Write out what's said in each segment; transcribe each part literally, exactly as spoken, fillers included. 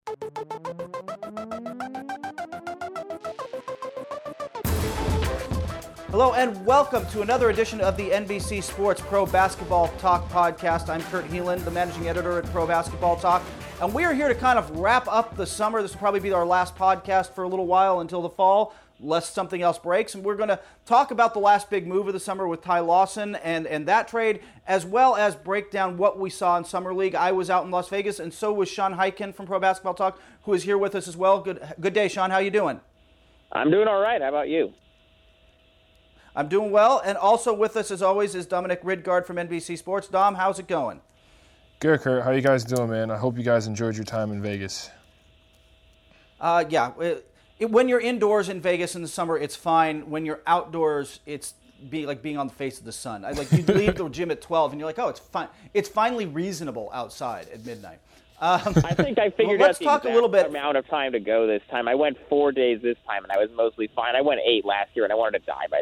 Hello and welcome to another edition of the N B C Sports Pro Basketball Talk podcast. I'm Kurt Helin, the managing editor at Pro Basketball Talk, and we are here to kind of wrap up the summer. This will probably be our last podcast for a little while until the fall, lest something else breaks. And we're going to talk about the last big move of the summer with Ty Lawson and, and that trade, as well as break down what we saw in Summer League. I was out in Las Vegas, and so was Sean Highkin from Pro Basketball Talk, who is here with us as well. Good, good day, Sean. How you doing? I'm doing all right. How about you? I'm doing well, and also with us, as always, is Dominic Ridgard from N B C Sports. Dom, how's it going? Good, Kurt. How you guys doing, man? I hope you guys enjoyed your time in Vegas. Uh, yeah. It, it, when you're indoors in Vegas in the summer, it's fine. When you're outdoors, it's be, like being on the face of the sun. I, like you leave the gym at twelve, and you're like, oh, it's fine. It's finally reasonable outside at midnight. Um, I think I figured well, let's out the talk a little bit. amount of time to go this time. I went four days this time, and I was mostly fine. I went eight last year, and I wanted to die by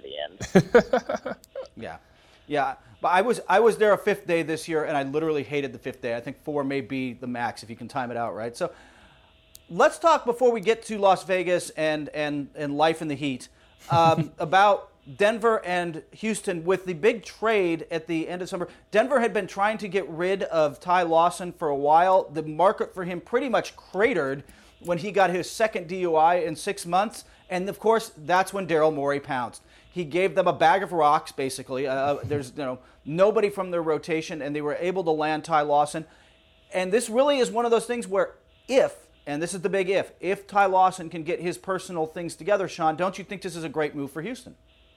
the end. yeah, yeah. But I was I was there a fifth day this year, and I literally hated the fifth day. I think four may be the max if you can time it out right. So let's talk before we get to Las Vegas and and, and life in the heat um, about Denver and Houston with the big trade at the end of summer. Denver had been trying to get rid of Ty Lawson for a while. The market for him pretty much cratered when he got his second D U I in six months. And, of course, that's when Daryl Morey pounced. He gave them a bag of rocks, basically. Uh, there's you know nobody from their rotation, and they were able to land Ty Lawson. And this really is one of those things where if, and this is the big if, if Ty Lawson can get his personal things together, Sean, don't you think this is a great move for Houston?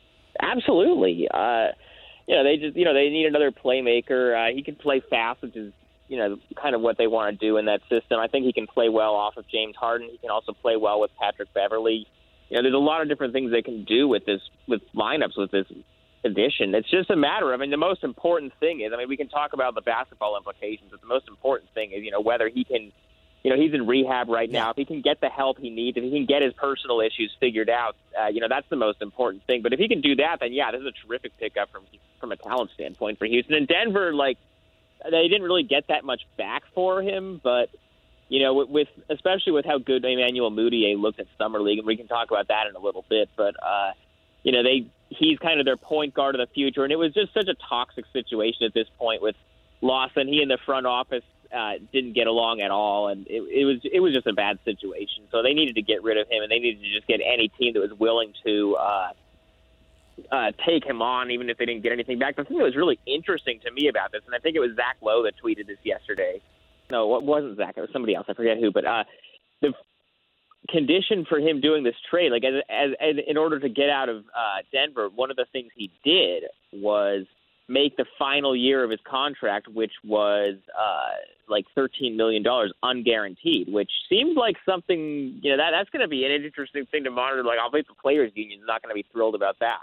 Absolutely. Uh, you know, they just you know they need another playmaker. Uh, he can play fast, which is you know kind of what they want to do in that system. I think he can play well off of James Harden. He can also play well with Patrick Beverley. You know, there's a lot of different things they can do with this with lineups with this addition. It's just a matter of, I mean, the most important thing is, I mean, we can talk about the basketball implications, but the most important thing is, you know, whether he can. You know, he's in rehab right now. If he can get the help he needs, if he can get his personal issues figured out, uh, you know, that's the most important thing. But if he can do that, then, yeah, this is a terrific pickup from from a talent standpoint for Houston. And Denver, like, they didn't really get that much back for him. But, you know, with, with especially with how good Emmanuel Mudiay looked at Summer League, and we can talk about that in a little bit. But, uh, you know, they he's kind of their point guard of the future. And it was just such a toxic situation at this point with Lawson. He and the front office Uh, didn't get along at all, and it, it was it was just a bad situation. So they needed to get rid of him, and they needed to just get any team that was willing to uh, uh, take him on, even if they didn't get anything back. The thing that was really interesting to me about this, and I think it was Zach Lowe that tweeted this yesterday. No, it wasn't Zach. It was somebody else. I forget who. But uh, the condition for him doing this trade, like as, as, as in order to get out of uh, Denver, one of the things he did was make the final year of his contract, which was uh, like thirteen million dollars unguaranteed, which seems like something, you know, that that's going to be an interesting thing to monitor. Like, I'll bet the players' union is not going to be thrilled about that.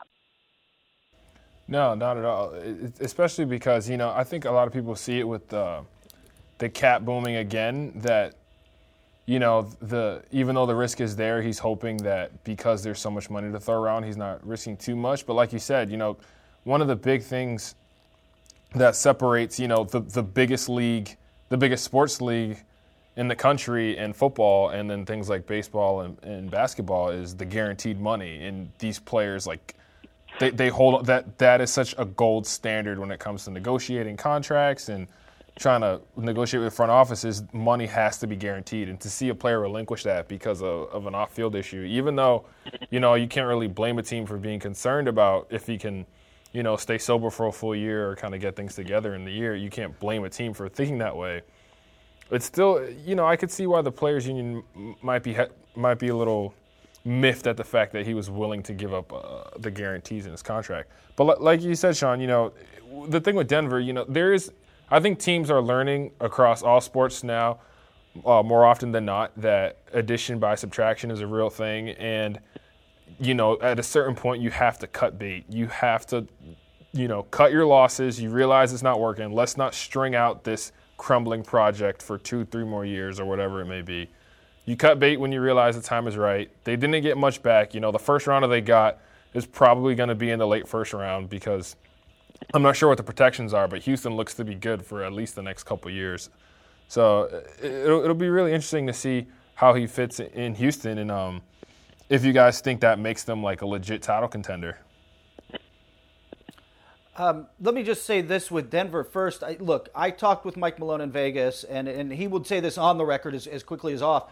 No, not at all. It, especially because, you know, I think a lot of people see it with the, the cap booming again, that, you know, the even though the risk is there, he's hoping that because there's so much money to throw around, he's not risking too much. But like you said, you know, one of the big things that separates, you know, the, the biggest league, the biggest sports league in the country and football, and then things like baseball and, and basketball, is the guaranteed money. And these players, like, they, they hold that that is such a gold standard when it comes to negotiating contracts and trying to negotiate with front offices. Money has to be guaranteed. And to see a player relinquish that because of, of an off-field issue, even though, you know, you can't really blame a team for being concerned about if he can, you know, stay sober for a full year or kind of get things together in the year. You can't blame a team for thinking that way. It's still, you know, I could see why the players' union might be might be a little miffed at the fact that he was willing to give up uh, the guarantees in his contract. But like you said, Sean, you know, the thing with Denver, you know, there is, I think teams are learning across all sports now, uh, more often than not, that addition by subtraction is a real thing. And you know, at a certain point, you have to cut bait. You have to, you know, cut your losses. You realize it's not working. Let's not string out this crumbling project for two, three more years or whatever it may be. You cut bait when you realize the time is right. They didn't get much back. You know, the first rounder they got is probably going to be in the late first round because I'm not sure what the protections are, but Houston looks to be good for at least the next couple of years. So it'll, it'll be really interesting to see how he fits in Houston, and um, if you guys think that makes them like a legit title contender. Um, let me just say this with Denver first. I, look, I talked with Mike Malone in Vegas, and, and he would say this on the record as, as quickly as off.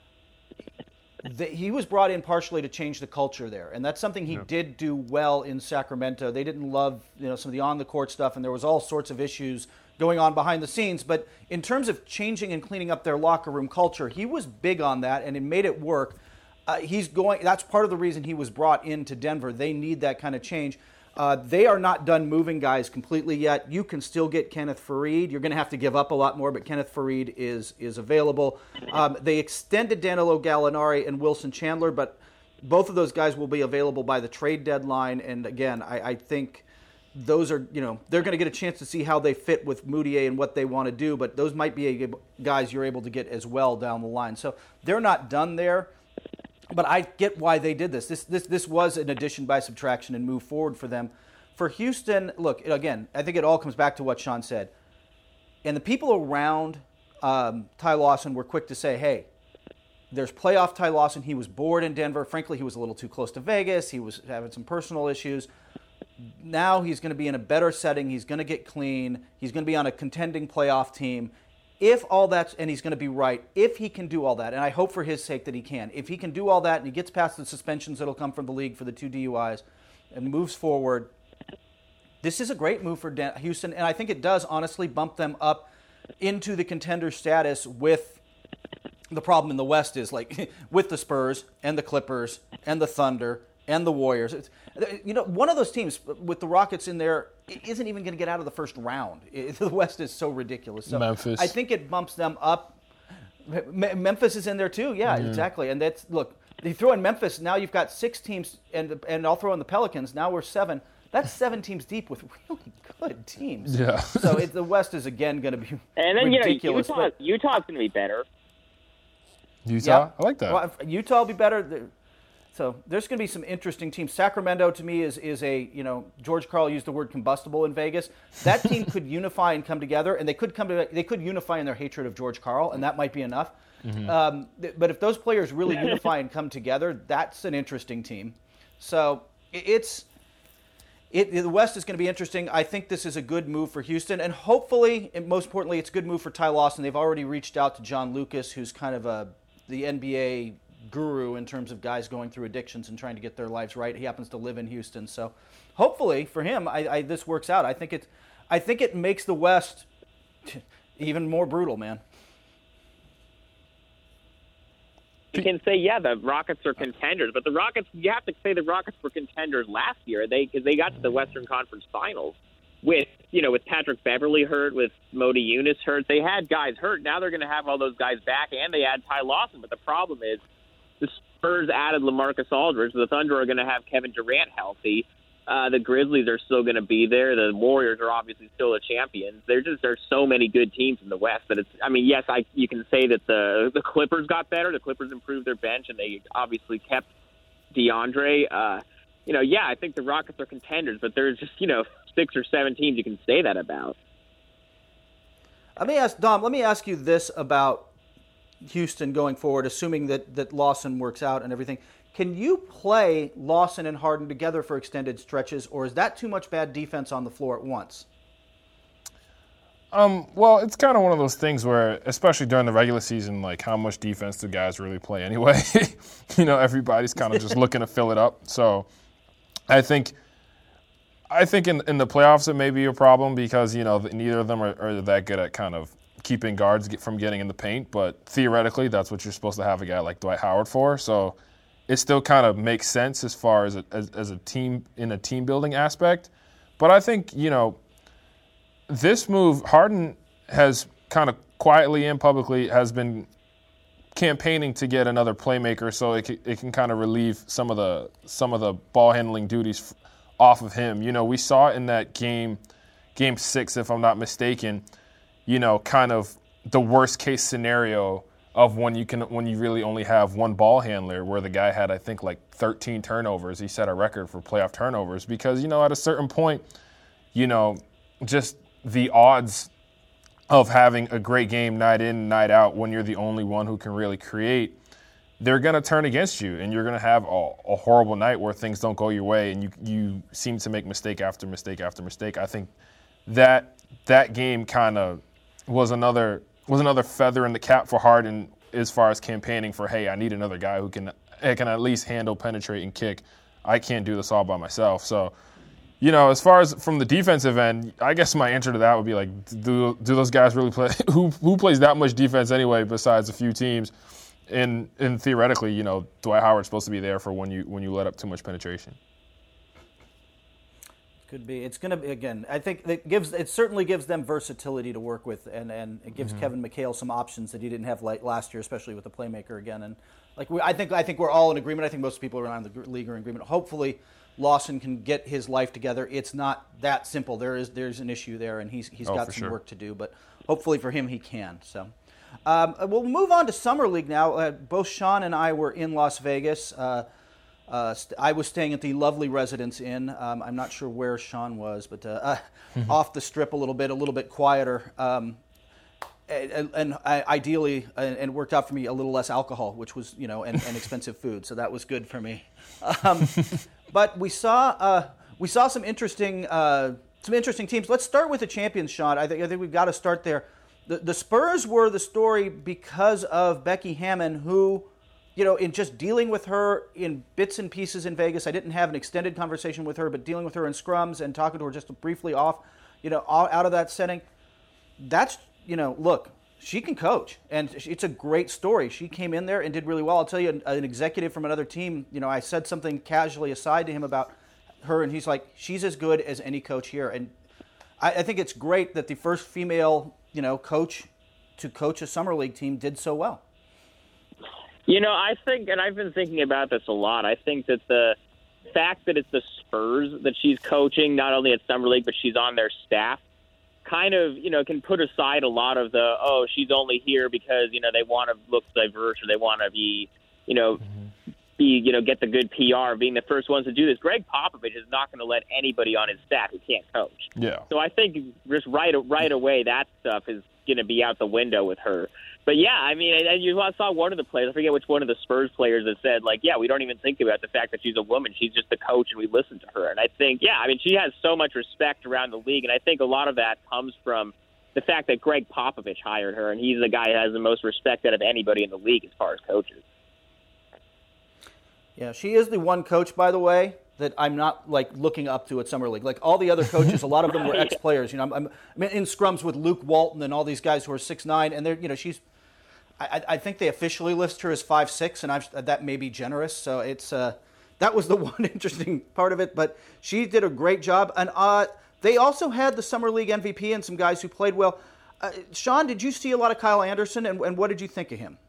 The, he was brought in partially to change the culture there, and that's something he yeah. did do well in Sacramento. They didn't love, you know, some of the on-the-court stuff, and there was all sorts of issues going on behind the scenes. But in terms of changing and cleaning up their locker room culture, he was big on that, and it made it work. Uh, he's going. That's part of the reason he was brought into Denver. They need that kind of change. Uh, they are not done moving guys completely yet. You can still get Kenneth Faried. You're going to have to give up a lot more, but Kenneth Faried is is available. Um, they extended Danilo Gallinari and Wilson Chandler, but both of those guys will be available by the trade deadline. And again, I, I think those are, you know, they're going to get a chance to see how they fit with Moutier and what they want to do, but those might be a, guys you're able to get as well down the line. So they're not done there. But I get why they did this. This this this was an addition by subtraction and move forward for them. For Houston, look, again, I think it all comes back to what Sean said. And the people around um, Ty Lawson were quick to say, hey, there's playoff Ty Lawson. He was bored in Denver. Frankly, he was a little too close to Vegas. He was having some personal issues. Now he's going to be in a better setting. He's going to get clean. He's going to be on a contending playoff team. If all that's, and he's going to be right, if he can do all that, and I hope for his sake that he can, if he can do all that and he gets past the suspensions that'll come from the league for the two D U Is and moves forward, this is a great move for Houston, and I think it does honestly bump them up into the contender status. With the problem in the West is like with the Spurs and the Clippers and the Thunder and the Warriors. It's, you know, one of those teams with the Rockets in there isn't even going to get out of the first round. It, the West is so ridiculous. So Memphis. I think it bumps them up. M- Memphis is in there too. Yeah, mm-hmm. exactly. And that's, look, you throw in Memphis, now you've got six teams, and and I'll throw in the Pelicans. Now we're seven. That's seven teams deep with really good teams. Yeah. So it, the West is again going to be and then ridiculous. You know, Utah, but, Utah's going to be better. Utah, yeah. I like that. Well, Utah will be better. So there's going to be some interesting teams. Sacramento, to me, is is a, you know, George Karl used the word combustible in Vegas. That team could unify and come together, and they could come to they could unify in their hatred of George Karl, and that might be enough. Mm-hmm. Um, th- but if those players really unify and come together, that's an interesting team. So it's it the West is going to be interesting. I think this is a good move for Houston, and hopefully, and most importantly, it's a good move for Ty Lawson. They've already reached out to John Lucas, who's kind of a the N B A guru in terms of guys going through addictions and trying to get their lives right. He happens to live in Houston, so hopefully for him, I, I, this works out. I think it, I think it makes the West even more brutal, man. You can say, yeah, the Rockets are contenders, but the Rockets, you have to say the Rockets were contenders last year. They because they got to the Western Conference Finals with, you know, with Patrick Beverley hurt, with Modi Yunus hurt. They had guys hurt. Now they're going to have all those guys back, and they add Ty Lawson. But the problem is, the Spurs added LaMarcus Aldridge. The Thunder are going to have Kevin Durant healthy. Uh, the Grizzlies are still going to be there. The Warriors are obviously still the champions. There just there's so many good teams in the West that it's. I mean, yes, I you can say that the the Clippers got better. The Clippers improved their bench, and they obviously kept DeAndre. Uh, you know, yeah, I think the Rockets are contenders, but there's just you know six or seven teams you can say that about. Let me ask Dom. Let me ask you this about Houston going forward, assuming that, that Lawson works out and everything. Can you play Lawson and Harden together for extended stretches, or is that too much bad defense on the floor at once? Um, well, it's kind of one of those things where, especially during the regular season, like how much defense do guys really play anyway? you know, everybody's kind of just looking to fill it up. So I think I think in, in the playoffs it may be a problem because, you know, neither of them are, are that good at kind of keeping guards get, from getting in the paint, but theoretically that's what you're supposed to have a guy like Dwight Howard for. So it still kind of makes sense as far as a, as, as a team in a team building aspect. But I think, you know, this move, Harden has kind of quietly and publicly has been campaigning to get another playmaker so it can, it can kind of relieve some of the some of the ball handling duties off of him. You know, we saw in that game, game six, if I'm not mistaken, you know, kind of the worst case scenario of when you can when you really only have one ball handler, where the guy had, I think, like thirteen turnovers. He set a record for playoff turnovers because, you know, at a certain point, you know, just the odds of having a great game night in, night out when you're the only one who can really create, they're going to turn against you, and you're going to have a, a horrible night where things don't go your way, and you you seem to make mistake after mistake after mistake. I think that that game kind of was another was another feather in the cap for Harden as far as campaigning for, hey, I need another guy who can can at least handle, penetrate, and kick. I can't do this all by myself. So, you know, as far as from the defensive end, I guess my answer to that would be like, do do those guys really play? Who who plays that much defense anyway? Besides a few teams. And, and theoretically, you know, Dwight Howard's supposed to be there for when you when you let up too much penetration. Could be. It's going to be, again, I think it gives it certainly gives them versatility to work with, and, and it gives mm-hmm. Kevin McHale some options that he didn't have like last year, especially with the playmaker again. And like we, I think I think we're all in agreement. I think most people around the league are in agreement. Hopefully, Lawson can get his life together. It's not that simple. There is there's an issue there, and he's he's oh, got some sure. work to do. But hopefully for him, he can. So. Um, we'll move on to Summer League now. Uh, both Sean and I were in Las Vegas. Uh, uh, st- I was staying at the lovely Residence Inn. Um, I'm not sure where Sean was, but uh, uh, off the strip a little bit, a little bit quieter. Um, and, and I, ideally, and it worked out for me, a little less alcohol, which was, you know, and, and expensive food. So that was good for me. Um, but we saw uh, we saw some interesting uh, some interesting teams. Let's start with the champions, Sean. I think I think we've got to start there. The, the Spurs were the story because of Becky Hammon, who, you know, in just dealing with her in bits and pieces in Vegas. I didn't have an extended conversation with her, but dealing with her in scrums and talking to her just briefly off, you know, out of that setting. That's, you know, look, she can coach, and it's a great story. She came in there and did really well. I'll tell you, an, an executive from another team, you know, I said something casually aside to him about her, and he's like, she's as good as any coach here. And I, I think it's great that the first female, you know, coach to coach a summer league team did so well. You know, I think, and I've been thinking about this a lot, I think that the fact that it's the Spurs that she's coaching, not only at summer league, but she's on their staff, kind of, you know, can put aside a lot of the, oh, she's only here because, you know, they want to look diverse or they want to be, you know, mm-hmm. be, you know, get the good P R being the first ones to do this. Greg Popovich is not going to let anybody on his staff who can't coach. Yeah. So I think just right right away that stuff is going to be out the window with her. But yeah, I mean, and you saw one of the players, I forget which one of the Spurs players that said, like, yeah, we don't even think about the fact that she's a woman. She's just the coach and we listen to her. And I think, yeah, I mean, she has so much respect around the league. And I think a lot of that comes from the fact that Greg Popovich hired her, and he's the guy who has the most respect out of anybody in the league as far as coaches. Yeah, she is the one coach, by the way, that I'm not like looking up to at summer league. Like all the other coaches, a lot of them were ex-players. You know, I'm, I'm in scrums with Luke Walton and all these guys who are six nine, and they're, you know, she's. I, I think they officially list her as five six, and I've, that may be generous. So it's uh, that was the one interesting part of it. But she did a great job, and uh, they also had the summer league M V P and some guys who played well. Uh, Sean, did you see a lot of Kyle Anderson, and, and what did you think of him?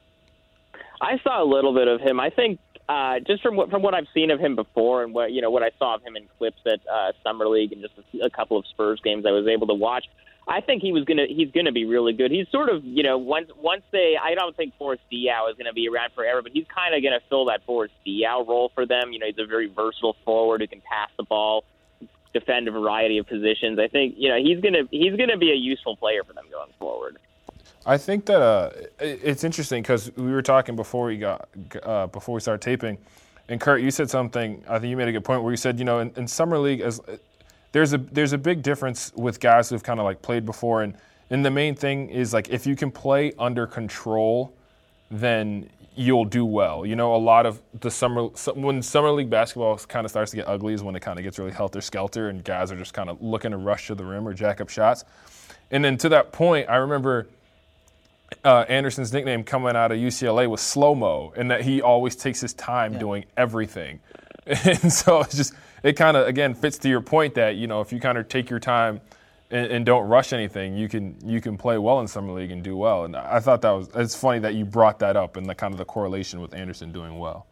I saw a little bit of him. I think. Uh, just from what from what I've seen of him before, and what you know, what I saw of him in clips at uh, Summer League and just a, a couple of Spurs games I was able to watch, I think he was gonna he's gonna be really good. He's sort of you know once once they I don't think Boris Diaw is gonna be around forever, but he's kind of gonna fill that Boris Diaw role for them. You know, he's a very versatile forward who can pass the ball, defend a variety of positions. I think you know he's gonna he's gonna be a useful player for them going forward. I think that uh, it's interesting because we were talking before we got uh, before we started taping, and Kurt, you said something. I think you made a good point where you said, you know, in, in summer league, as there's a there's a big difference with guys who've kind of like played before, and and the main thing is like if you can play under control, then you'll do well. You know, a lot of the summer when summer league basketball kind of starts to get ugly is when it kind of gets really helter skelter, and guys are just kind of looking to rush to the rim or jack up shots. And then to that point, I remember. Uh, Anderson's nickname coming out of U C L A was slow-mo, and that he always takes his time yeah. doing everything. And so it's just it kind of again fits to your point that you know if you kind of take your time and, and don't rush anything, you can you can play well in summer league and do well. And I thought that was it's funny that you brought that up and the kind of the correlation with Anderson doing well.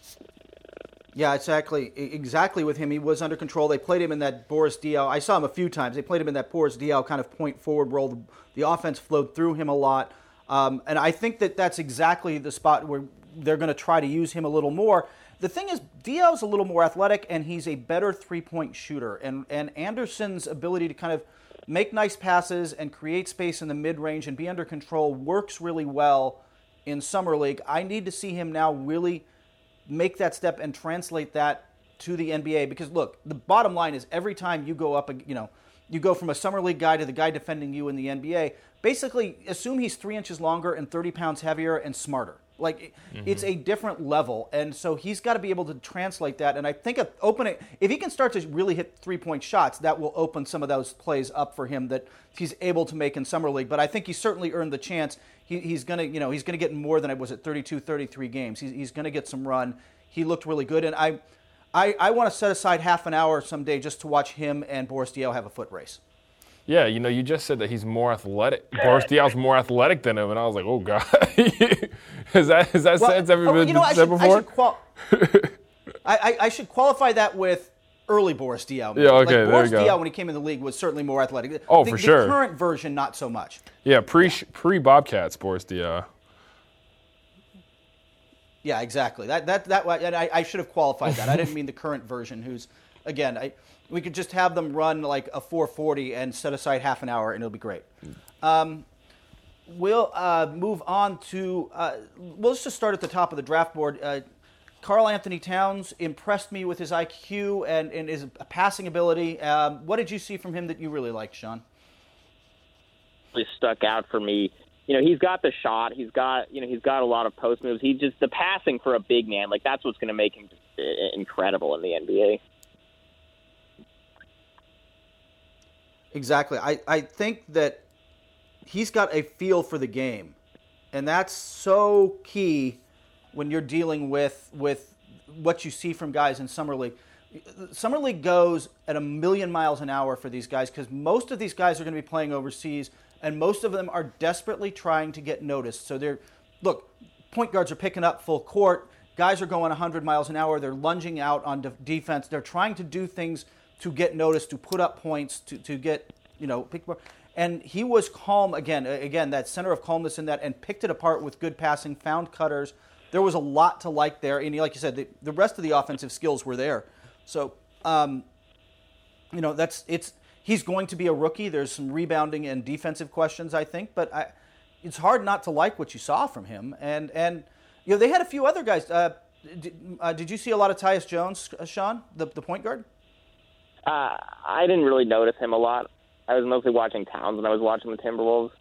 Yeah, exactly. Exactly with him. He was under control. They played him in that Boris Diaw. I saw him a few times. They played him in that Boris Diaw kind of point forward role. The, the offense flowed through him a lot. Um, and I think that that's exactly the spot where they're going to try to use him a little more. The thing is, Diaw's a little more athletic, and he's a better three-point shooter. And, and Anderson's ability to kind of make nice passes and create space in the mid-range and be under control works really well in Summer League. I need to see him now really make that step and translate that to the N B A, because look, the bottom line is every time you go up, you know, you go from a Summer League guy to the guy defending you in the N B A, basically assume he's three inches longer and thirty pounds heavier and smarter. Like, mm-hmm. It's a different level, and so he's got to be able to translate that. And I think if opening, if he can start to really hit three-point shots, that will open some of those plays up for him that he's able to make in Summer League. But I think he certainly earned the chance. He, he's gonna, you know, he's gonna get more than it was at thirty-two, thirty-three games. He's, he's gonna get some run. He looked really good, and I. I, I want to set aside half an hour someday just to watch him and Boris Diaw have a foot race. Yeah, you know, you just said that he's more athletic. Boris Diaw's more athletic than him, and I was like, oh, God. is that, is that well, sentence ever been you know, said should, before? I should, qual- I, I, I should qualify that with early Boris Diaw. Yeah, okay, like, there Boris you go. Diaw, when he came in the league, was certainly more athletic. Oh, the, for the sure. The current version, not so much. Yeah, pre, pre Bobcats, Boris Diaw. Yeah, exactly. That that that. And I, I should have qualified that. I didn't mean the current version. Who's again? I we could just have them run like a four forty and set aside half an hour, and it'll be great. Um, we'll uh, move on to. Uh, well, let's just start at the top of the draft board. Uh, Karl Anthony Towns impressed me with his I Q and, and his passing ability. Um, what did you see from him that you really liked, Sean? Really stuck out for me. You know, he's got the shot. He's got, you know, he's got a lot of post moves. He just, the passing for a big man, like that's what's going to make him incredible in the N B A. Exactly. I, I think that he's got a feel for the game, and that's so key when you're dealing with with what you see from guys in Summer League. Summer League goes at a million miles an hour for these guys because most of these guys are going to be playing overseas, and most of them are desperately trying to get noticed. So they're, look, point guards are picking up full court. Guys are going one hundred miles an hour. They're lunging out on de- defense. They're trying to do things to get noticed, to put up points, to, to get, you know, pick. And he was calm again, again, that center of calmness in that, and picked it apart with good passing, found cutters. There was a lot to like there. And like you said, the, the rest of the offensive skills were there. So, um, you know, that's it's. He's going to be a rookie. There's some rebounding and defensive questions, I think, but I, it's hard not to like what you saw from him. And and you know, they had a few other guys. Uh, did, uh, did you see a lot of Tyus Jones, uh, Sean, the the point guard? Uh, I didn't really notice him a lot. I was mostly watching Towns when I was watching the Timberwolves.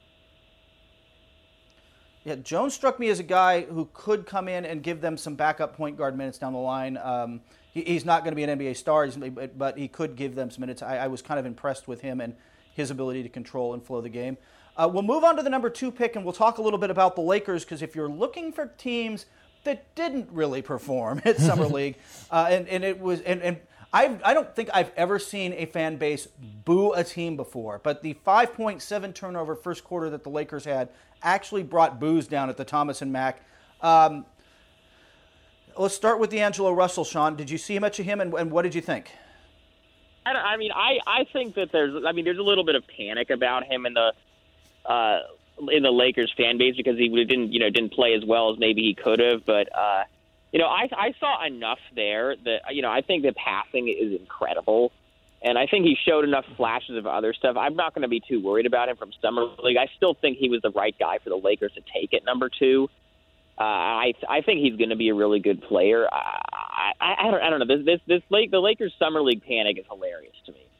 Yeah, Jones struck me as a guy who could come in and give them some backup point guard minutes down the line. Um, he, he's not going to be an N B A star, but he could give them some minutes. I, I was kind of impressed with him and his ability to control and flow the game. Uh, we'll move on to the number two pick, and we'll talk a little bit about the Lakers, because if you're looking for teams that didn't really perform at Summer League, uh, and, and it was and, and I I don't think I've ever seen a fan base boo a team before, but the five point seven turnover first quarter that the Lakers had actually brought boos down at the Thomas and Mack. Um, let's start with D'Angelo Russell, Sean. Did you see much of him, and, and what did you think? I, I mean, I, I think that there's I mean there's a little bit of panic about him in the uh, in the Lakers fan base because he didn't you know didn't play as well as maybe he could have, but. Uh, You know, I, I saw enough there that, you know, I think the passing is incredible. And I think he showed enough flashes of other stuff. I'm not going to be too worried about him from Summer League. I still think he was the right guy for the Lakers to take at number two. Uh, I I think he's going to be a really good player. I, I, I, don't, I don't know. This this this Lake, the Lakers Summer League panic is hilarious to me.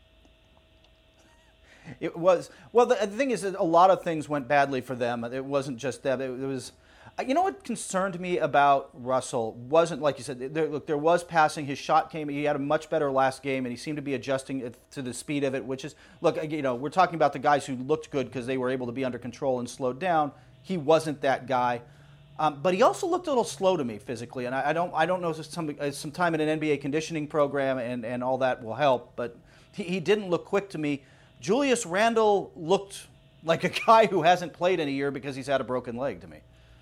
It was. Well, the, the thing is that a lot of things went badly for them. It wasn't just that. It, it was... You know what concerned me about Russell wasn't, like you said, there, look, there was passing. His shot came. He had a much better last game, and he seemed to be adjusting it to the speed of it, which is, look, you know, we're talking about the guys who looked good because they were able to be under control and slowed down. He wasn't that guy. Um, but he also looked a little slow to me physically, and I, I don't I don't know if some, uh, some time in an N B A conditioning program and, and all that will help, but he, he didn't look quick to me. Julius Randle looked like a guy who hasn't played in a year because he's had a broken leg to me.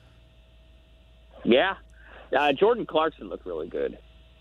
Yeah. Uh, Jordan Clarkson looked really good.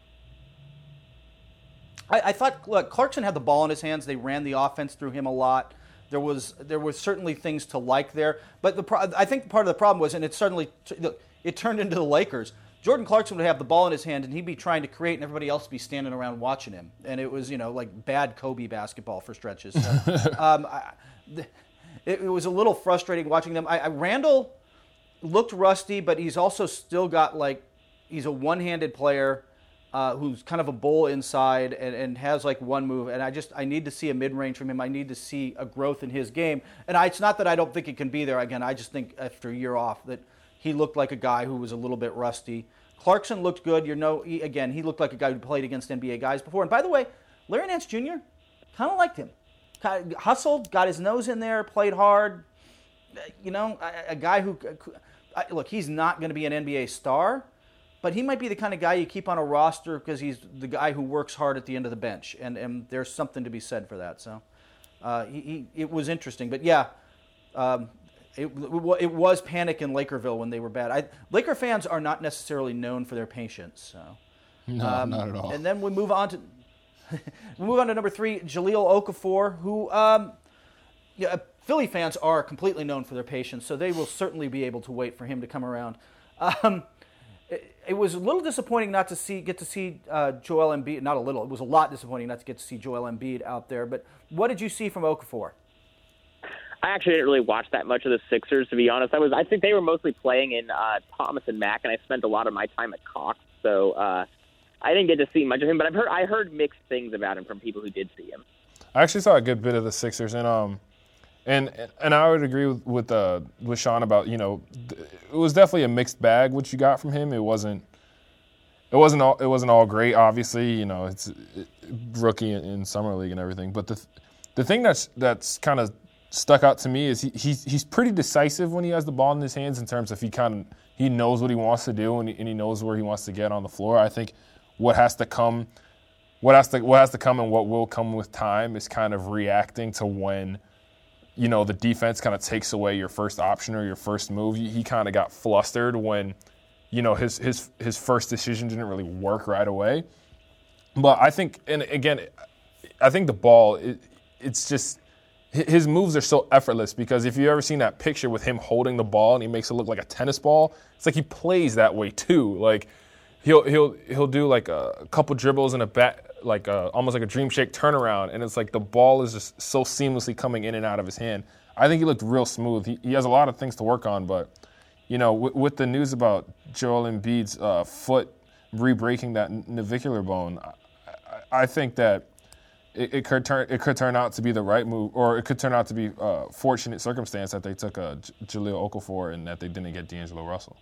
I, I thought, look, Clarkson had the ball in his hands. They ran the offense through him a lot. There was there was certainly things to like there. But the pro- I think part of the problem was, and it suddenly look, it turned into the Lakers. Jordan Clarkson would have the ball in his hand and he'd be trying to create, and everybody else would be standing around watching him. And it was, you know, like bad Kobe basketball for stretches. So, um, I, it, it was a little frustrating watching them. I, I, Randall looked rusty, but he's also still got like he's a one-handed player. Uh, who's kind of a bull inside and, and has like one move, and I just I need to see a mid-range from him. I need to see a growth in his game, and I, it's not that I don't think it can be there. Again, I just think after a year off that he looked like a guy who was a little bit rusty. Clarkson looked good. You know, he, again, he looked like a guy who played against N B A guys before. And by the way, Larry Nance Junior kind of liked him. Kind of hustled, got his nose in there, played hard. You know, a, a guy who look, he's not going to be an N B A star. But he might be the kind of guy you keep on a roster because he's the guy who works hard at the end of the bench, and, and there's something to be said for that. So uh, he, he, it was interesting. But, yeah, um, it, it was panic in Lakerville when they were bad. I, Laker fans are not necessarily known for their patience. So. No, um, not at all. And then we move on to we move on to number three, Jahlil Okafor, who um, yeah, Philly fans are completely known for their patience, so they will certainly be able to wait for him to come around. Um It, it was a little disappointing not to see get to see uh, Joel Embiid. Not a little. It was a lot disappointing not to get to see Joel Embiid out there. But what did you see from Okafor? I actually didn't really watch that much of the Sixers, to be honest. I was I think they were mostly playing in uh, Thomas and Mack, and I spent a lot of my time at Cox, so uh, I didn't get to see much of him. But I've heard I heard mixed things about him from people who did see him. I actually saw a good bit of the Sixers, and um. And and I would agree with with, uh, with Sean about, you know, it was definitely a mixed bag what you got from him. It wasn't it wasn't all it wasn't all great. Obviously, you know, it's it, rookie in, in summer league and everything. But the the thing that's that's kind of stuck out to me is he he's he's pretty decisive when he has the ball in his hands in terms of he kind of he knows what he wants to do and he, and he knows where he wants to get on the floor. I think what has to come what has to what has to come and what will come with time is kind of reacting to when, you know, the defense kind of takes away your first option or your first move. He, he kind of got flustered when, you know, his his his first decision didn't really work right away. But I think, and again, I think the ball, it, it's just, his moves are so effortless because if you've ever seen that picture with him holding the ball and he makes it look like a tennis ball, it's like he plays that way too. Like he'll he'll he'll do like a couple dribbles and a bat, like a, almost like a dream shake turnaround, and it's like the ball is just so seamlessly coming in and out of his hand. I think he looked real smooth. He, he has a lot of things to work on, but, you know, w- with the news about Joel Embiid's uh, foot re-breaking that navicular bone, I, I, I think that it, it could turn it could turn out to be the right move, or it could turn out to be a fortunate circumstance that they took a J- Jahlil Okafor and that they didn't get D'Angelo Russell.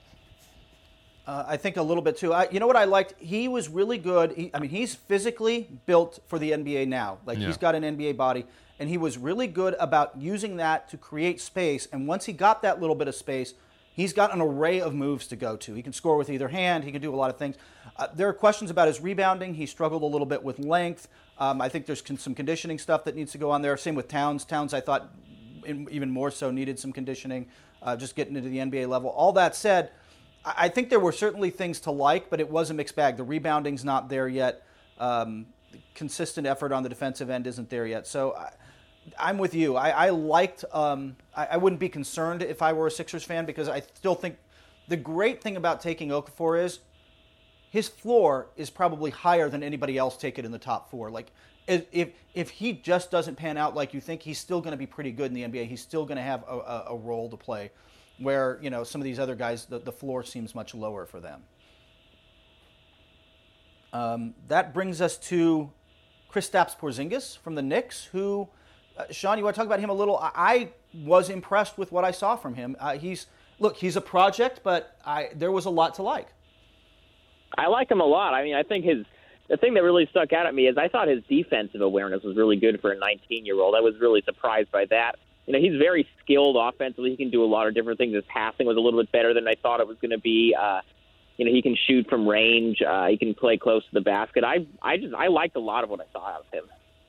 Uh, I think a little bit too. I, you know what I liked? He was really good. He, I mean, he's physically built for the N B A now. Like yeah. He's got an N B A body, and he was really good about using that to create space. And once he got that little bit of space, he's got an array of moves to go to. He can score with either hand. He can do a lot of things. Uh, there are questions about his rebounding. He struggled a little bit with length. Um, I think there's con- some conditioning stuff that needs to go on there. Same with Towns. Towns, I thought, in, even more so, needed some conditioning, uh, just getting into the N B A level. All that said, I think there were certainly things to like, but it was a mixed bag. The rebounding's not there yet. Um, consistent effort on the defensive end isn't there yet. So I, I'm with you. I, I liked um, – I, I wouldn't be concerned if I were a Sixers fan because I still think the great thing about taking Okafor is his floor is probably higher than anybody else take it in the top four. Like if if he just doesn't pan out like you think, he's still going to be pretty good in the N B A. He's still going to have a, a, a role to play. Where, you know, some of these other guys, the, the floor seems much lower for them. Um, that brings us to Kristaps Porzingis from the Knicks, who, uh, Sean, you want to talk about him a little? I, I was impressed with what I saw from him. Uh, he's look, he's a project, but I there was a lot to like. I like him a lot. I mean, I think his the thing that really stuck out at me is I thought his defensive awareness was really good for a nineteen-year-old. I was really surprised by that. You know, he's very skilled offensively. He can do a lot of different things. His passing was a little bit better than I thought it was going to be. Uh, you know, he can shoot from range. Uh, he can play close to the basket. I, I just, I liked a lot of what I saw out of him.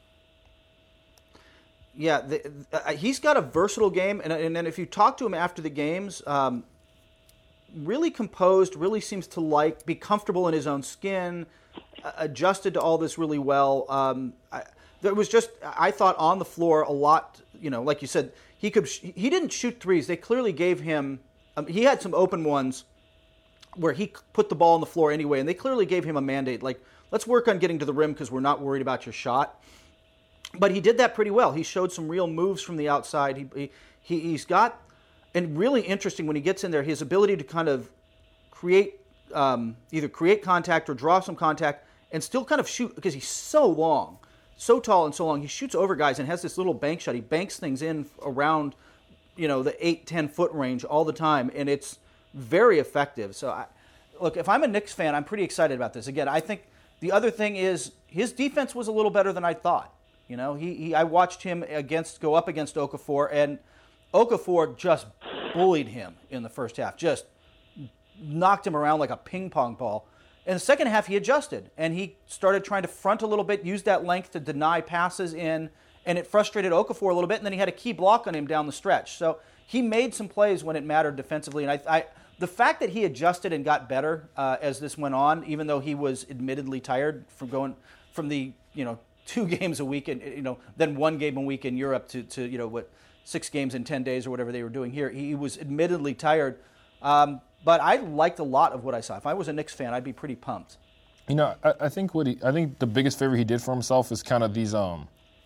Yeah, the, uh, he's got a versatile game, and and then if you talk to him after the games, um, really composed, really seems to like be comfortable in his own skin, uh, adjusted to all this really well. Um, I, there was just, I thought, on the floor a lot. You know, like you said, he could. He didn't shoot threes. They clearly gave him. Um, he had some open ones where he put the ball on the floor anyway, and they clearly gave him a mandate, like, let's work on getting to the rim because we're not worried about your shot. But he did that pretty well. He showed some real moves from the outside. He, he He's got, and really interesting when he gets in there, his ability to kind of create, um, either create contact or draw some contact and still kind of shoot, because he's so long, so tall and so long. He shoots over guys and has this little bank shot. He banks things in around, you know, the eight, ten foot range all the time, and it's very effective. So, I, look, if I'm a Knicks fan, I'm pretty excited about this. Again, I think the other thing is his defense was a little better than I thought. You know, he, he I watched him against go up against Okafor, and Okafor just bullied him in the first half, just knocked him around like a ping pong ball. In the second half, he adjusted, and he started trying to front a little bit, use that length to deny passes in, and it frustrated Okafor a little bit, and then he had a key block on him down the stretch. So he made some plays when it mattered defensively, and I, I the fact that he adjusted and got better uh, as this went on, even though he was admittedly tired from going from the, you know, two games a week, and you know, then one game a week in Europe to, to you know, what, six games in ten days or whatever they were doing here. He was admittedly tired, um, but I liked a lot of what I saw. If I was a Knicks fan, I'd be pretty pumped. You know, I, I think what he, I think the biggest favor he did for himself is kind of these um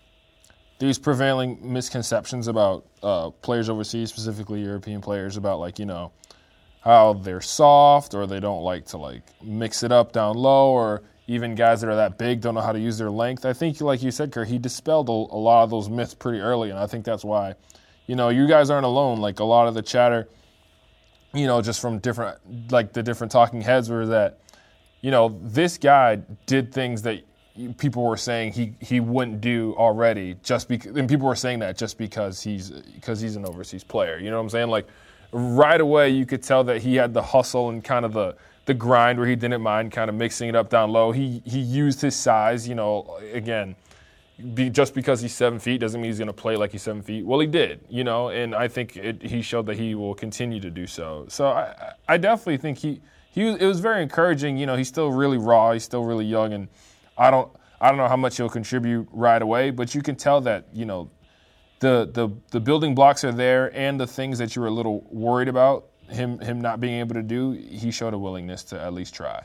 these prevailing misconceptions about uh, players overseas, specifically European players, about like, you know, how they're soft or they don't like to like mix it up down low, or even guys that are that big don't know how to use their length. I think, like you said, Kerr, he dispelled a, a lot of those myths pretty early, and I think that's why, you know, you guys aren't alone. Like, a lot of the chatter, you know, just from different, like the different talking heads, were that, you know, this guy did things that people were saying he, he wouldn't do already, just because, and people were saying that just because he's because he's an overseas player. You know what I'm saying? Like, right away, you could tell that he had the hustle and kind of the the grind where he didn't mind kind of mixing it up down low. He he used his size, you know, again, be, just because he's seven feet doesn't mean he's going to play like he's seven feet. Well, he did, you know, and I think it, he showed that he will continue to do so. So I, I definitely think he, he was, it was very encouraging. You know, he's still really raw. He's still really young, and I don't I don't know how much he'll contribute right away, but you can tell that, you know, the the the building blocks are there, and the things that you were a little worried about him him not being able to do, he showed a willingness to at least try.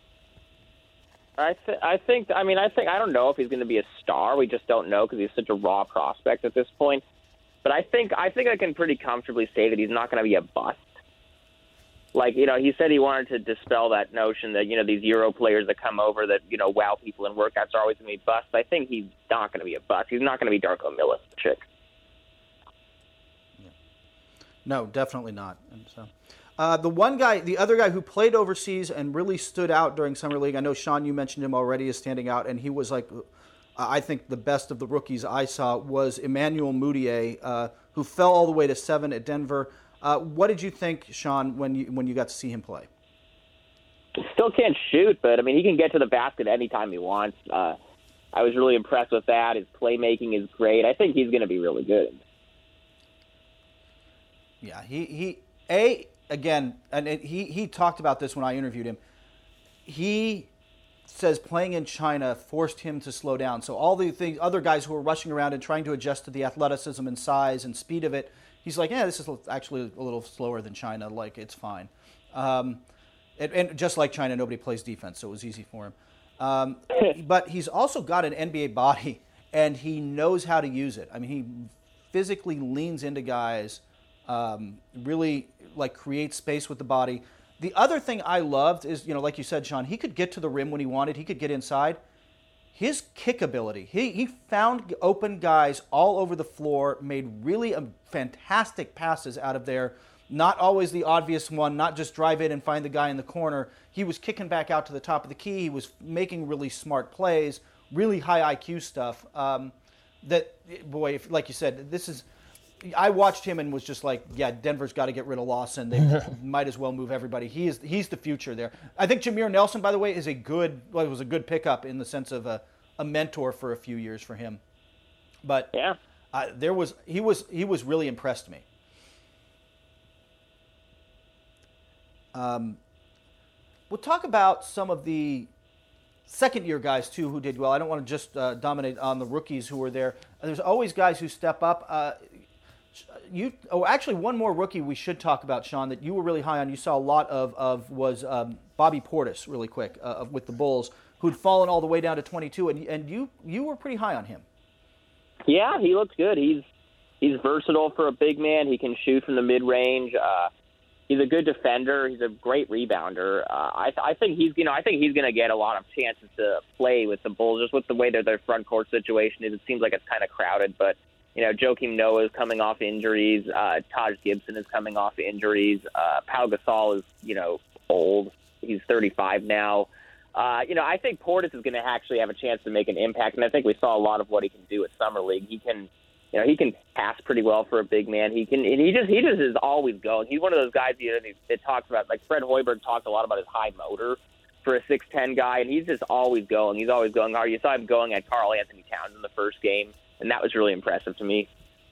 I th- I think I mean I think I don't know if he's going to be a star. We just don't know because he's such a raw prospect at this point. But I think I think I can pretty comfortably say that he's not going to be a bust. Like, you know, he said he wanted to dispel that notion that, you know, these Euro players that come over that, you know, wow people in workouts are always going to be busts. I think he's not going to be a bust. He's not going to be Darko Milicic. No, definitely not. And so, uh, the one guy, the other guy who played overseas and really stood out during Summer League, I know, Sean, you mentioned him already as standing out, and he was like, uh, I think the best of the rookies I saw was Emmanuel Mudiay, uh, who fell all the way to seven at Denver. Uh, what did you think, Sean, when you when you got to see him play? Still can't shoot, but, I mean, he can get to the basket anytime he wants. Uh, I was really impressed with that. His playmaking is great. I think he's going to be really good. Yeah, he, he A, again, and it, he, he talked about this when I interviewed him. He says playing in China forced him to slow down. So all the things, other guys who were rushing around and trying to adjust to the athleticism and size and speed of it, he's like, yeah, this is actually a little slower than China. Like, it's fine. Um, and, and just like China, nobody plays defense, so it was easy for him. Um, but he's also got an N B A body, and he knows how to use it. I mean, he physically leans into guys. Um, really, like, create space with the body. The other thing I loved is, you know, like you said, Sean, he could get to the rim when he wanted. He could get inside. His kick ability, he, he found open guys all over the floor, made really um, fantastic passes out of there. Not always the obvious one, not just drive in and find the guy in the corner. He was kicking back out to the top of the key. He was making really smart plays, really high I Q stuff. Um, that, boy, if, like you said, this is... I watched him and was just like, yeah, Denver's got to get rid of Lawson. They might as well move everybody. He is he's the future there. I think Jameer Nelson, by the way, is a good well, it was a good pickup in the sense of a, a mentor for a few years for him. But yeah, uh, there was he was he was really impressed me. Um, we'll talk about some of the second-year guys, too, who did well. I don't want to just uh, dominate on the rookies who were there. There's always guys who step up. Uh, You oh, actually, one more rookie we should talk about, Sean, that you were really high on. You saw a lot of of was um, Bobby Portis, really quick, uh, with the Bulls, who'd fallen all the way down to twenty-two, and and you you were pretty high on him. Yeah, he looks good. He's he's versatile for a big man. He can shoot from the mid range. Uh, he's a good defender. He's a great rebounder. Uh, I I think he's you know I think he's going to get a lot of chances to play with the Bulls, just with the way that their front court situation is. It seems like it's kind of crowded, but. You know, Joakim Noah is coming off injuries. Uh, Taj Gibson is coming off injuries. Uh, Pau Gasol is, you know, old. He's thirty-five now. Uh, you know, I think Portis is going to actually have a chance to make an impact, and I think we saw a lot of what he can do at Summer League. He can, you know, he can pass pretty well for a big man. He can, and he just, he just is always going. He's one of those guys you know, that talks about, like Fred Hoiberg talked a lot about his high motor for a six ten guy, and he's just always going. He's always going hard. You saw him going at Karl Anthony Towns in the first game. And that was really impressive to me.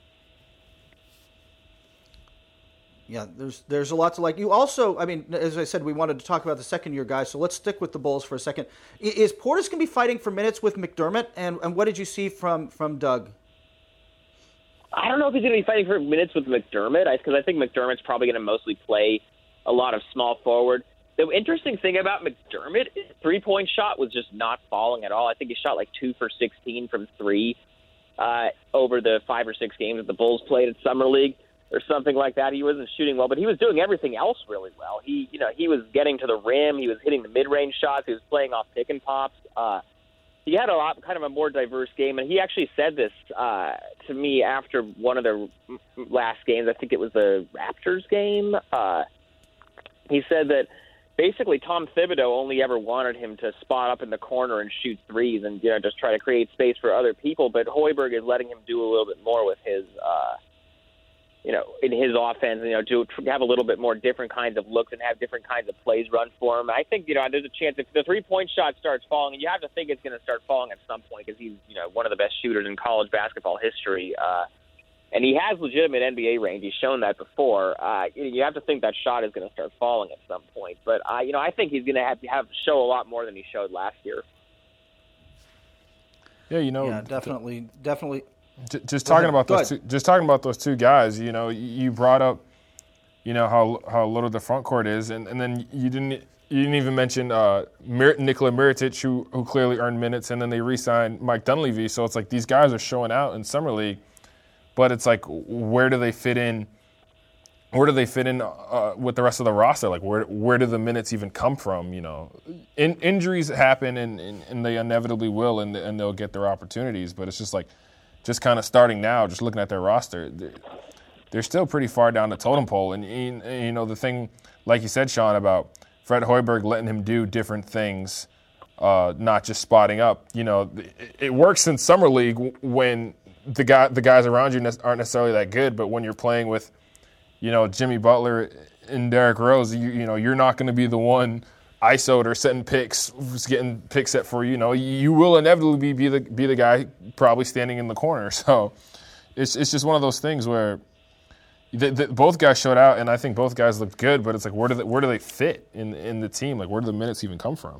Yeah, there's there's a lot to like. You also, I mean, as I said, we wanted to talk about the second-year guys, so let's stick with the Bulls for a second. Is Portis going to be fighting for minutes with McDermott, and, and what did you see from, from Doug? I don't know if he's going to be fighting for minutes with McDermott, because I think McDermott's probably going to mostly play a lot of small forward. The interesting thing about McDermott, his three-point shot was just not falling at all. I think he shot like two for sixteen from three. Uh, over the five or six games that the Bulls played at Summer League or something like that. He wasn't shooting well, but he was doing everything else really well. He, you know, he was getting to the rim. He was hitting the mid-range shots. He was playing off pick and pops. Uh, he had a lot, kind of a more diverse game, and he actually said this uh, to me after one of the last games. I think it was the Raptors game. Uh, he said that basically Tom Thibodeau only ever wanted him to spot up in the corner and shoot threes and, you know, just try to create space for other people. But Hoiberg is letting him do a little bit more with his, uh, you know, in his offense, you know, to have a little bit more different kinds of looks and have different kinds of plays run for him. I think, you know, there's a chance if the three-point shot starts falling, and you have to think it's going to start falling at some point because he's, you know, one of the best shooters in college basketball history. Uh, And he has legitimate N B A range. He's shown that before. Uh, you have to think that shot is going to start falling at some point. But uh, you know, I think he's going to have to have show a lot more than he showed last year. Yeah, you know, yeah, definitely, th- definitely. J- just talking about Go those, ahead. two, just talking about those two guys. You know, you brought up, you know, how how little the front court is, and, and then you didn't you didn't even mention uh, Mir- Nikola Mirotic, who who clearly earned minutes, and then they re-signed Mike Dunleavy. So it's like these guys are showing out in Summer League. But it's like, where do they fit in? Where do they fit in uh, with the rest of the roster? Like, where where do the minutes even come from? You know, in, injuries happen, and, and, and they inevitably will, and and they'll get their opportunities. But it's just like, just kind of starting now, just looking at their roster, they're, they're still pretty far down the totem pole. And, and you know, the thing, like you said, Sean, about Fred Hoiberg letting him do different things, uh, not just spotting up. You know, it, it works in Summer League when the guy, the guys around you aren't necessarily that good, but when you're playing with, you know, Jimmy Butler and Derrick Rose, you, you know, you're not going to be the one I S O'd or setting picks, getting picks set for you. You know, you will inevitably be the be the guy probably standing in the corner. So it's it's just one of those things where the, the, both guys showed out, and I think both guys looked good. But it's like, where do they, where do they fit in in the team? Like, where do the minutes even come from?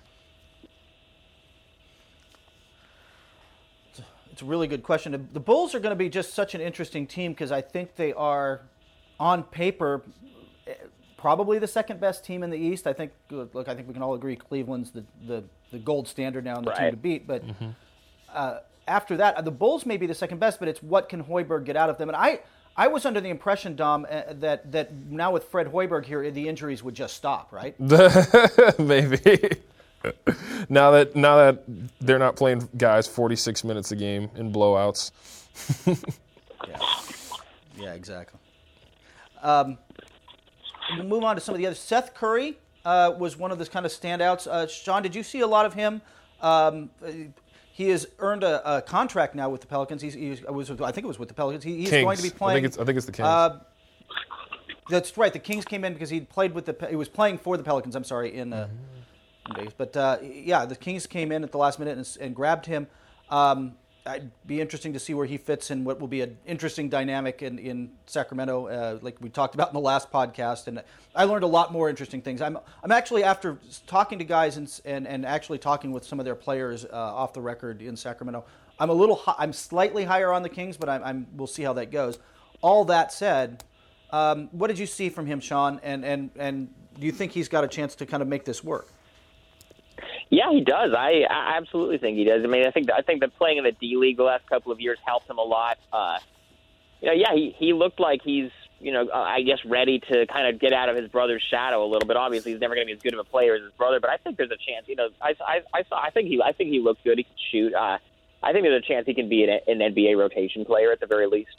It's a really good question. The Bulls are going to be just such an interesting team because I think they are, on paper, probably the second best team in the East. I think, look, I think we can all agree Cleveland's the, the, the gold standard now and the right. team to beat. But mm-hmm. uh, after that, the Bulls may be the second best, but it's what can Hoiberg get out of them. And I, I was under the impression, Dom, uh, that that now with Fred Hoiberg here, the injuries would just stop, right? Maybe. Now that now that they're not playing guys forty-six minutes a game in blowouts. yeah. yeah, exactly. Um, we'll move on to some of the others. Seth Curry uh, was one of the kind of standouts. Uh, Sean, did you see a lot of him? Um, he has earned a, a contract now with the Pelicans. He's, he was, I think it was with the Pelicans. He, he's Kings. going to be playing. I think it's, I think it's the Kings. Uh, that's right. The Kings came in because he played with the. He was playing for the Pelicans. I'm sorry in. Uh, mm-hmm. But, uh, yeah, the Kings came in at the last minute and, and grabbed him. Um, it'd be interesting to see where he fits in what will be an interesting dynamic in, in Sacramento, uh, like we talked about in the last podcast. And I learned a lot more interesting things. I'm I'm actually, after talking to guys and and, and actually talking with some of their players uh, off the record in Sacramento, I'm a little, I'm slightly higher on the Kings, but I'm, I'm we'll see how that goes. all that said, um, what did you see from him, Sean? And, and, and do you think he's got a chance to kind of make this work? Yeah, he does. I, I absolutely think he does. I mean, I think I think that playing in the D League the last couple of years helped him a lot. Uh, you know, yeah, he, he looked like he's, you know, uh, I guess ready to kind of get out of his brother's shadow a little bit. Obviously, he's never going to be as good of a player as his brother, but I think there's a chance. You know, I, I, I saw. I think he. I think he looked good. He can shoot. Uh, I think there's a chance he can be an, an N B A rotation player at the very least.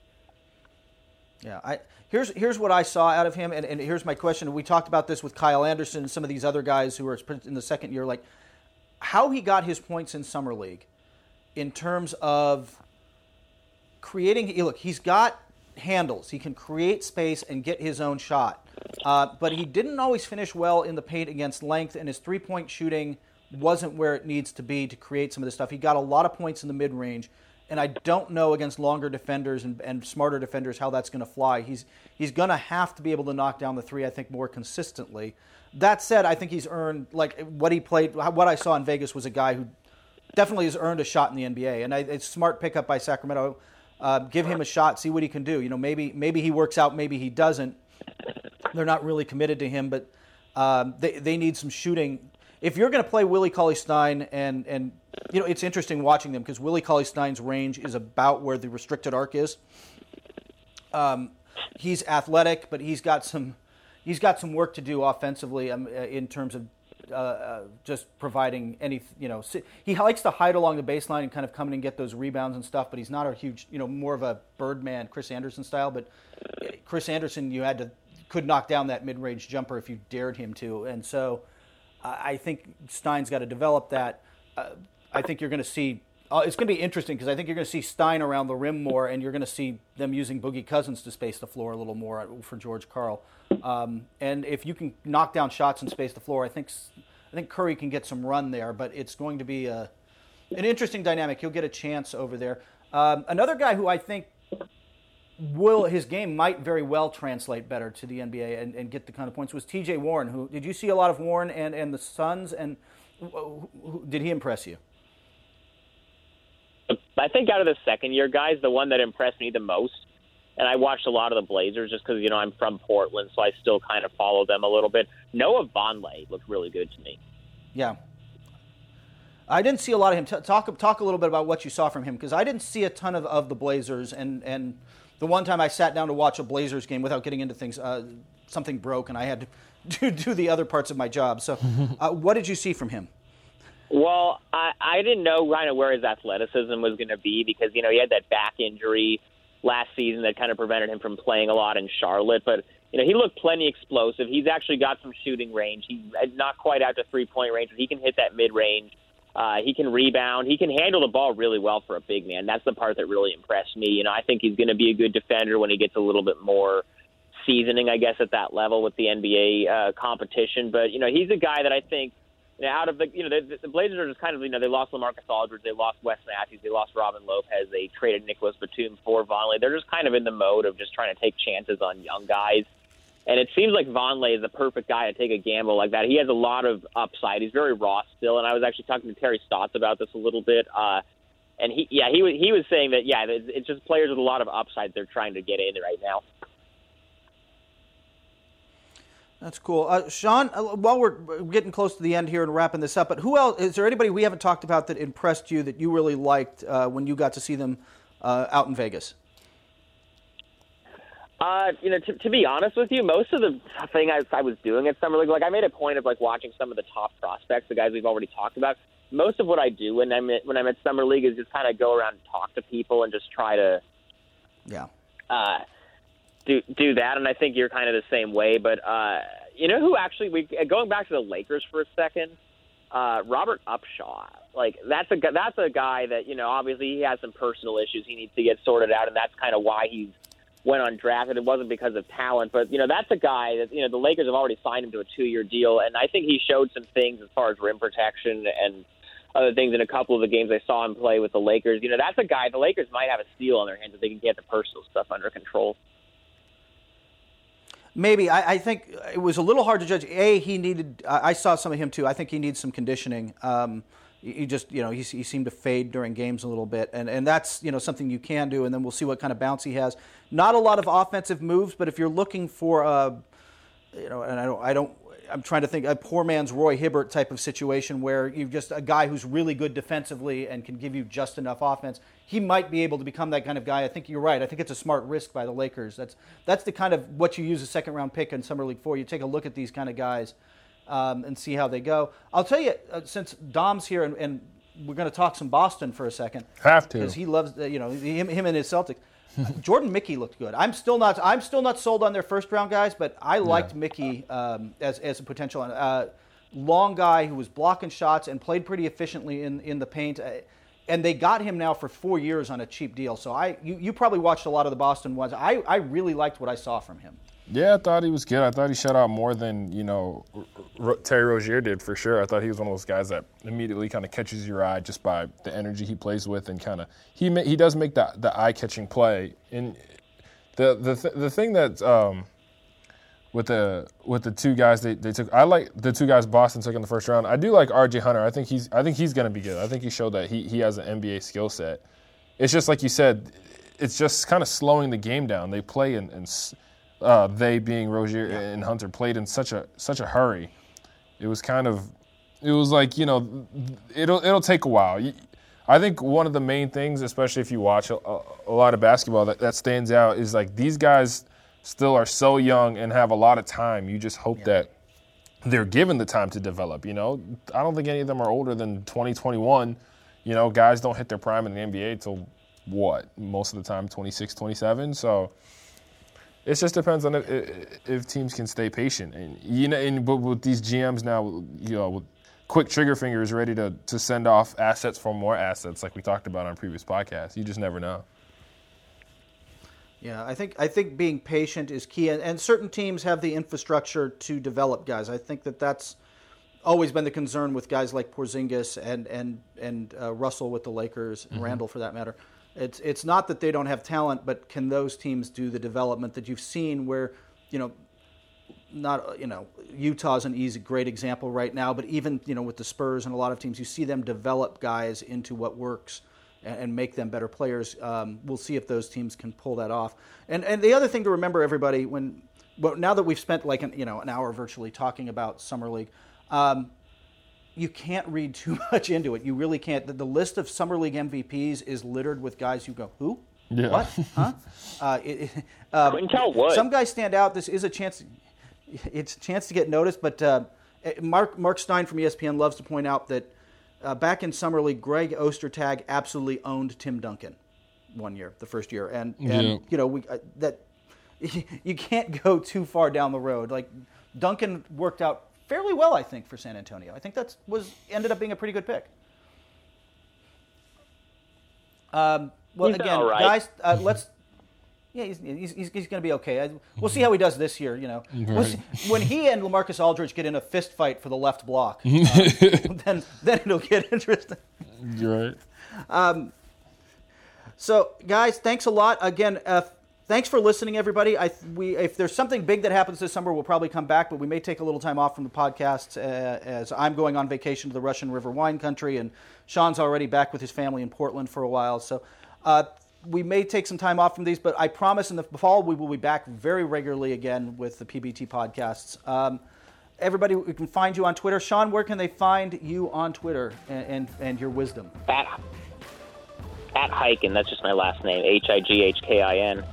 Yeah, I here's here's what I saw out of him, and, and here's my question. We talked about this with Kyle Anderson and some of these other guys who are in the second year, like how he got his points in summer league, in terms of creating. Look, he's got handles. He can create space and get his own shot, uh, but he didn't always finish well in the paint against length, and his three-point shooting wasn't where it needs to be to create some of this stuff. He got a lot of points in the mid-range. And I don't know against longer defenders and, and smarter defenders how that's going to fly. He's he's going to have to be able to knock down the three, I think, more consistently. That said, I think he's earned, like, what he played, what I saw in Vegas was a guy who definitely has earned a shot in the N B A. And I, it's a smart pickup by Sacramento. Uh, give him a shot, see what he can do. You know, maybe maybe he works out, maybe he doesn't. They're not really committed to him, but um, they, they need some shooting. If you're going to play Willie Cauley-Stein, and, and you know, it's interesting watching them because Willie Cauley-Stein's range is about where the restricted arc is. Um, he's athletic, but he's got some he's got some work to do offensively um, in terms of uh, uh, just providing any, you know, he likes to hide along the baseline and kind of come in and get those rebounds and stuff, but he's not a huge, you know, more of a Birdman, Chris Anderson style. But Chris Anderson, you had to could knock down that mid-range jumper if you dared him to, and so. I think Stein's got to develop that. Uh, I think you're going to see uh, – it's going to be interesting because I think you're going to see Stein around the rim more, and you're going to see them using Boogie Cousins to space the floor a little more for George Karl. Um, and if you can knock down shots and space the floor, I think I think Curry can get some run there, but it's going to be a, an interesting dynamic. He'll get a chance over there. Um, another guy who I think will his game might very well translate better to the N B A and, and get the kind of points was T J Warren. Who did you see a lot of Warren and, and the Suns, and who, who, did he impress you? I think out of the second year guys, the one that impressed me the most, and I watched a lot of the Blazers just because, you know, I'm from Portland, so I still kind of follow them a little bit. Noah Vonleh looked really good to me. Yeah. I didn't see a lot of him. T- talk talk a little bit about what you saw from him, because I didn't see a ton of, of the Blazers, and, and the one time I sat down to watch a Blazers game without getting into things, uh, something broke, and I had to do, do the other parts of my job. So uh, what did you see from him? Well, I, I didn't know kind of where his athleticism was going to be because, you know, he had that back injury last season that kind of prevented him from playing a lot in Charlotte. But, you know, he looked plenty explosive. He's actually got some shooting range. He's not quite out to three-point range, but he can hit that mid-range. Uh, he can rebound. He can handle the ball really well for a big man. That's the part that really impressed me. You know, I think he's going to be a good defender when he gets a little bit more seasoning, I guess, at that level with the N B A uh, competition. But, you know, he's a guy that I think, you know, out of the, you know, the, the Blazers are just kind of, you know, they lost LaMarcus Aldridge, they lost Wes Matthews, they lost Robin Lopez, they traded Nicholas Batum for Vonleh. They're just kind of in the mode of just trying to take chances on young guys. And it seems like Vonleh is the perfect guy to take a gamble like that. He has a lot of upside. He's very raw still. And I was actually talking to Terry Stotts about this a little bit. Uh, and he, yeah, he was he was saying that, yeah, it's just players with a lot of upside they're trying to get in right now. That's cool. Uh, Sean, uh, while we're getting close to the end here and wrapping this up, but who else, is there anybody we haven't talked about that impressed you that you really liked uh, when you got to see them uh, out in Vegas? Uh, you know, to, to be honest with you, most of the thing I, I was doing at Summer League, like I made a point of like watching some of the top prospects, the guys we've already talked about. Most of what I do when I'm at, when I'm at Summer League is just kind of go around and talk to people and just try to, yeah, uh, do do that. And I think you're kind of the same way. But uh, you know who actually we going back to the Lakers for a second, uh, Robert Upshaw. Like that's a that's a guy that, you know, obviously he has some personal issues he needs to get sorted out, and that's kind of why he's went undrafted. It wasn't because of talent, but, you know, that's a guy that, you know, the Lakers have already signed him to a two-year deal, and I think he showed some things as far as rim protection and other things in a couple of the games I saw him play with the Lakers. You know, that's a guy, the Lakers might have a steal on their hands if they can get the personal stuff under control. Maybe. I, I think it was a little hard to judge. A, he needed, I saw some of him too. I think he needs some conditioning. Um, he just, you know, he, he seemed to fade during games a little bit. And, and that's, you know, something you can do, and then we'll see what kind of bounce he has. Not a lot of offensive moves, but if you're looking for a, you know, and I don't, I don't, I'm trying to think a poor man's Roy Hibbert type of situation where you've just a guy who's really good defensively and can give you just enough offense. He might be able to become that kind of guy. I think you're right. I think it's a smart risk by the Lakers. That's that's the kind of what you use a second round pick in Summer League for. You take a look at these kind of guys um, and see how they go. I'll tell you, uh, since Dom's here and, and we're going to talk some Boston for a second. Have to, because he loves uh, you know him, him and his Celtics. Jordan Mickey looked good. I'm still not. I'm still not sold on their first round guys, but I liked yeah. Mickey um, as as a potential uh, long guy who was blocking shots and played pretty efficiently in, in the paint. Uh, and they got him now for four years on a cheap deal. So I you, you probably watched a lot of the Boston ones. I, I really liked what I saw from him. Yeah, I thought he was good. I thought he shut out more than, you know, R- Terry Rozier did for sure. I thought he was one of those guys that immediately kind of catches your eye just by the energy he plays with, and kind of he ma- he does make the the eye-catching play. And the the th- the thing that um, with the with the two guys they, they took, I like the two guys Boston took in the first round. I do like R J Hunter. I think he's I think he's going to be good. I think he showed that he he has an N B A skill set. It's just like you said, it's just kind of slowing the game down. They play in, in uh, they being Rozier yeah. and Hunter played in such a such a hurry. It was kind of, it was like, you know, it'll it'll take a while. I think one of the main things, especially if you watch a, a lot of basketball, that, that stands out is like these guys still are so young and have a lot of time. You just hope yeah. that they're given the time to develop. You know, I don't think any of them are older than twenty, twenty-one. You know, guys don't hit their prime in the N B A until what? Most of the time, twenty-six, twenty-seven. So it just depends on if, if teams can stay patient. And you know, and but with these G Ms now, you know, with quick trigger fingers ready to, to send off assets for more assets, like we talked about on previous podcasts, you just never know. Yeah, I think I think being patient is key, and, and certain teams have the infrastructure to develop guys. I think that that's always been the concern with guys like Porzingis and and and uh, Russell with the Lakers, and mm-hmm. Randall for that matter. It's it's not that they don't have talent, but can those teams do the development that you've seen where, you know, not, you know, Utah's an easy, great example right now, but even, you know, with the Spurs and a lot of teams, you see them develop guys into what works and, and make them better players. Um, we'll see if those teams can pull that off. And and the other thing to remember, everybody, when well, now that we've spent like an, you know, an hour virtually talking about Summer League, um, you can't read too much into it. You really can't. The, the list of Summer League M V Ps is littered with guys who go, who? Yeah. What? Huh? Uh, it, it, uh, Couldn't tell what. Some guys stand out. This is a chance. It's a chance to get noticed. But uh, Mark Mark Stein from E S P N loves to point out that uh, back in Summer League, Greg Ostertag absolutely owned Tim Duncan one year, the first year, and and yeah. you know we uh, that you can't go too far down the road. Like Duncan worked out fairly well, I think, for San Antonio. I think that was ended up being a pretty good pick. Um, well, he's again, right. guys, uh, let's. Yeah, he's he's, he's, he's going to be okay. We'll see how he does this year. You know, right. we'll see, when he and LaMarcus Aldridge get in a fist fight for the left block, uh, then then it'll get interesting. You're right. Um, so, guys, thanks a lot again. Uh, Thanks for listening, everybody. I, we, if there's something big that happens this summer, we'll probably come back, but we may take a little time off from the podcast uh, as I'm going on vacation to the Russian River wine country, and Sean's already back with his family in Portland for a while. So uh, we may take some time off from these, but I promise in the fall we will be back very regularly again with the P B T podcasts. Um, everybody, we can find you on Twitter. Sean, where can they find you on Twitter and, and, and your wisdom? At, at Hikin, that's just my last name, H I G H K I N.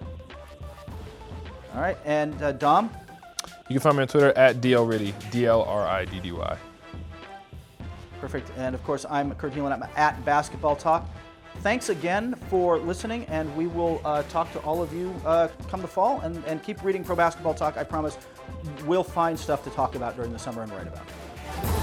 All right, and uh, Dom? You can find me on Twitter at D L Riddy, D L R I D D Y. Perfect. And, of course, I'm Kurt Heelan. I'm at Basketball Talk. Thanks again for listening, and we will uh, talk to all of you uh, come the fall. And, and keep reading Pro Basketball Talk. I promise we'll find stuff to talk about during the summer and write about.